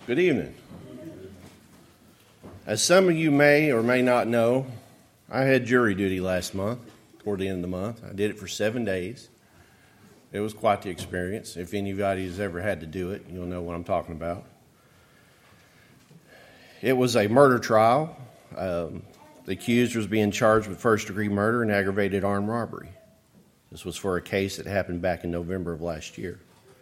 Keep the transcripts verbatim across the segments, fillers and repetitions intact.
Good evening. As some of you may or may not know, I had jury duty last month, toward the end of the month. I did it for seven days. It was quite the experience. If anybody has ever had to do it, you'll know what I'm talking about. It was a murder trial. Um, the accused was being charged with first-degree murder and aggravated armed robbery. This was for a case that happened back in November of last year.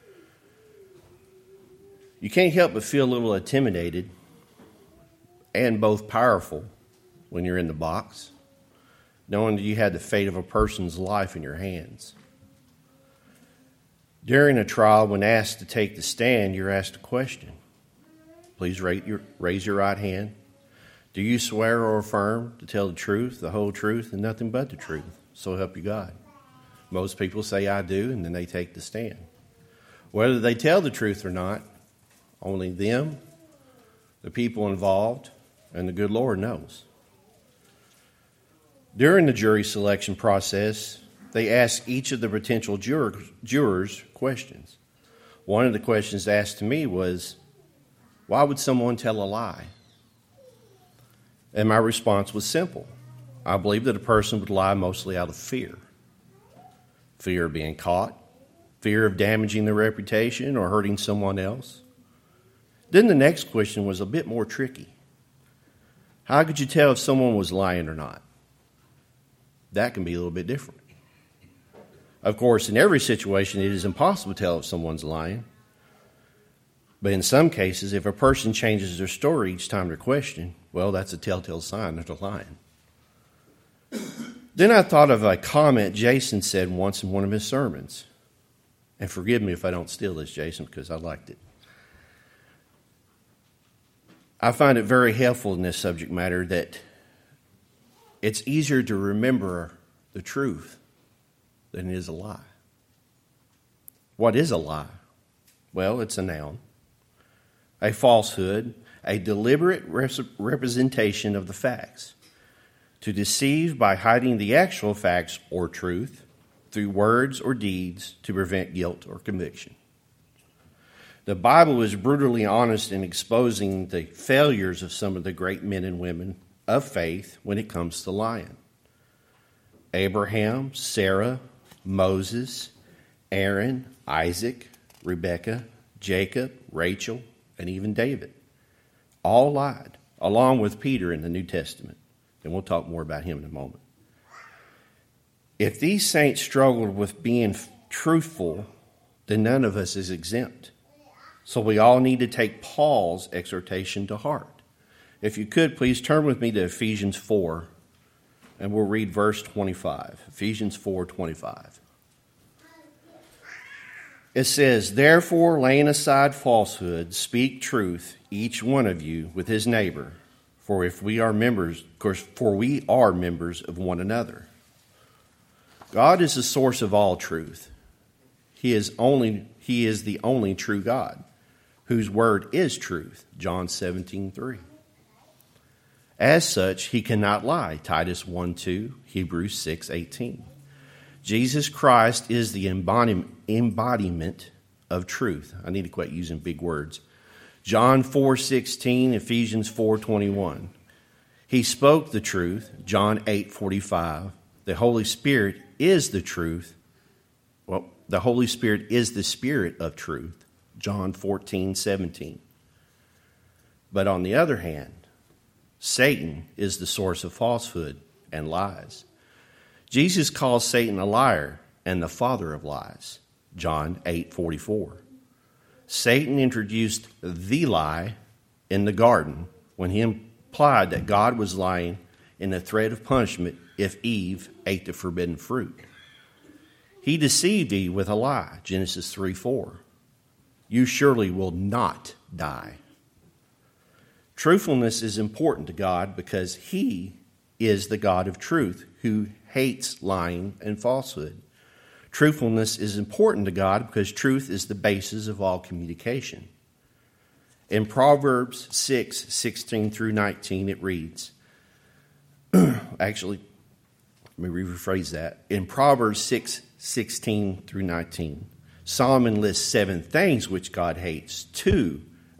You can't help but feel a little intimidated and both powerful when you're in the box, knowing that you had the fate of a person's life in your hands. During a trial, when asked to take the stand, you're asked a question. Please raise your, raise your right hand. Do you swear or affirm to tell the truth, the whole truth, and nothing but the truth? So help you God. Most people say, I do, and then they take the stand. Whether they tell the truth or not, only them, the people involved, and the good Lord knows. During the jury selection process, they asked each of the potential jurors, jurors questions. One of the questions asked to me was, why would someone tell a lie? And my response was simple. I believe that a person would lie mostly out of fear. Fear of being caught, fear of damaging their reputation or hurting someone else. Then the next question was a bit more tricky. How could you tell if someone was lying or not? That can be a little bit different. Of course, in every situation, it is impossible to tell if someone's lying. But in some cases, if a person changes their story each time they're questioned, well, that's a telltale sign that they're lying. Then I thought of a comment Jason said once in one of his sermons. And forgive me if I don't steal this, Jason, because I liked it. I find it very helpful in this subject matter that it's easier to remember the truth than it is a lie. What is a lie? Well, it's a noun. A falsehood, a deliberate representation of the facts. To deceive by hiding the actual facts or truth through words or deeds to prevent guilt or conviction. The Bible is brutally honest in exposing the failures of some of the great men and women of faith when it comes to lying. Abraham, Sarah, Moses, Aaron, Isaac, Rebekah, Jacob, Rachel, and even David. All lied, along with Peter in the New Testament. And we'll talk more about him in a moment. If these saints struggled with being truthful, then none of us is exempt. So we all need to take Paul's exhortation to heart. If you could, please turn with me to Ephesians four, and we'll read verse twenty-five. Ephesians four twenty-five. It says, therefore, laying aside falsehood, speak truth, each one of you with his neighbor. For if we are members, of course, for we are members of one another. God is the source of all truth. He is only He is the only true God, whose word is truth. John seventeen three. As such, he cannot lie. Titus one two, Hebrews six eighteen. Jesus Christ is the embodiment of truth. I need to quit using big words. John four sixteen, Ephesians four twenty-one. He spoke the truth. John eight forty-five. The Holy Spirit is the truth. Well, the Holy Spirit is the Spirit of truth. John fourteen seventeen. But on the other hand, Satan is the source of falsehood and lies. Jesus calls Satan a liar and the father of lies. John eight forty-four. Satan introduced the lie in the garden when he implied that God was lying in the threat of punishment if Eve ate the forbidden fruit. He deceived Eve with a lie, Genesis three four. You surely will not die. Truthfulness is important to God because he is the God of truth who hates lying and falsehood. Truthfulness is important to God because truth is the basis of all communication. In Proverbs six sixteen through nineteen, it reads, actually, let me rephrase that. In Proverbs six sixteen through nineteen, Solomon lists seven things which God hates. Two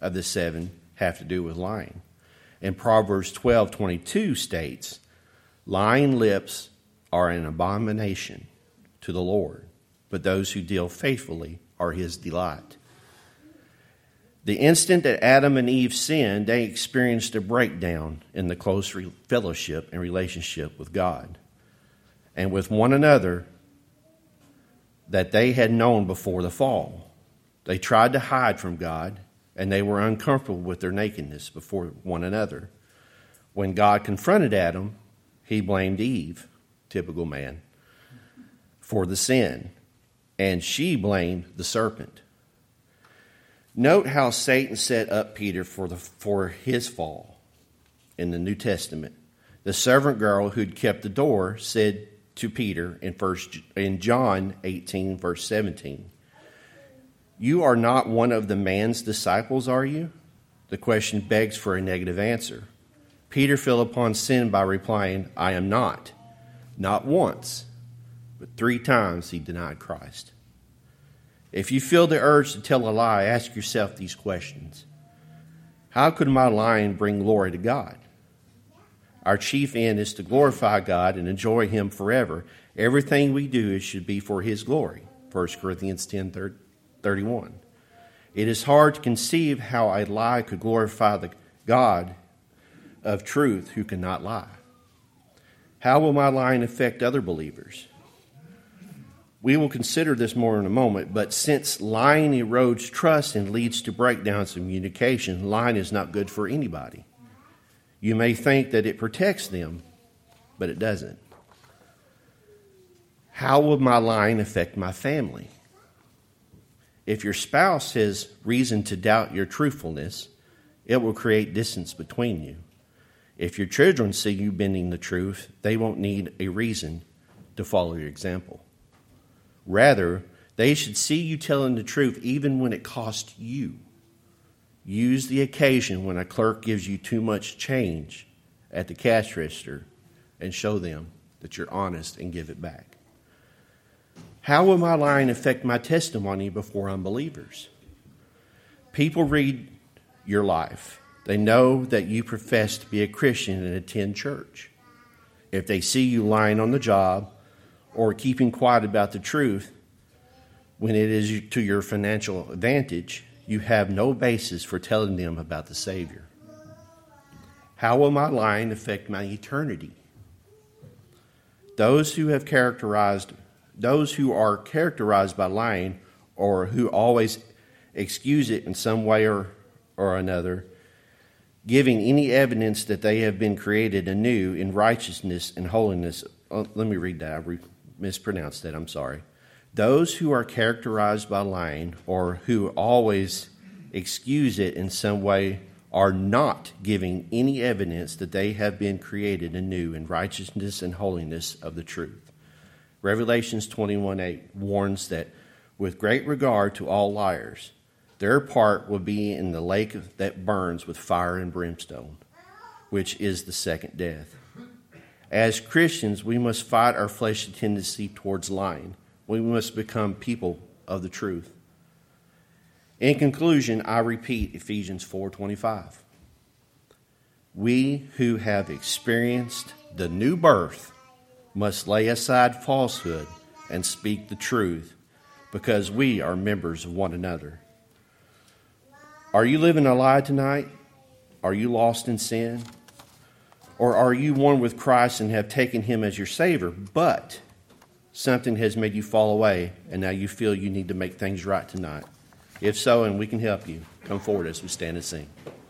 of the seven have to do with lying. And Proverbs twelve twenty-two states, lying lips are an abomination to the Lord, but those who deal faithfully are his delight. The instant that Adam and Eve sinned, they experienced a breakdown in the close fellowship and relationship with God and with one another that they had known before the fall. They tried to hide from God, and they were uncomfortable with their nakedness before one another. When God confronted Adam, he blamed Eve, typical man, for the sin, and she blamed the serpent. Note how Satan set up Peter for the for his fall in the New Testament. The servant girl who'd kept the door said to Peter in first in John eighteen, verse seventeen, "You are not one of the man's disciples, are you?" The question begs for a negative answer. Peter fell upon sin by replying, "I am not." Not once, but three times he denied Christ. If you feel the urge to tell a lie, ask yourself these questions. How could my lying bring glory to God? Our chief end is to glorify God and enjoy him forever. Everything we do should be for his glory. First Corinthians ten thirty-one. It is hard to conceive how a lie could glorify the God of truth who cannot lie. How will my lying affect other believers? We will consider this more in a moment, but since lying erodes trust and leads to breakdowns in communication, lying is not good for anybody. You may think that it protects them, but it doesn't. How will my lying affect my family? If your spouse has reason to doubt your truthfulness, it will create distance between you. If your children see you bending the truth, they won't need a reason to follow your example. Rather, they should see you telling the truth even when it costs you. Use the occasion when a clerk gives you too much change at the cash register and show them that you're honest and give it back. How will my lying affect my testimony before unbelievers? People read your life. They know that you profess to be a Christian and attend church. If they see you lying on the job or keeping quiet about the truth when it is to your financial advantage, you have no basis for telling them about the Savior. How will my lying affect my eternity? Those who have characterized, those who are characterized by lying or who always excuse it in some way or, or another, giving any evidence that they have been created anew in righteousness and holiness. Oh, let me read that. I re- mispronounced that. I'm sorry. Those who are characterized by lying or who always excuse it in some way are not giving any evidence that they have been created anew in righteousness and holiness of the truth. Revelations twenty-one eight warns that with great regard to all liars, their part will be in the lake that burns with fire and brimstone, which is the second death. As Christians, we must fight our fleshly tendency towards lying. We must become people of the truth. In conclusion, I repeat Ephesians four twenty-five. We who have experienced the new birth must lay aside falsehood and speak the truth, because we are members of one another. Are you living a lie tonight? Are you lost in sin? Or are you one with Christ and have taken him as your Savior, but something has made you fall away and now you feel you need to make things right tonight? If so, and we can help you, come forward as we stand and sing.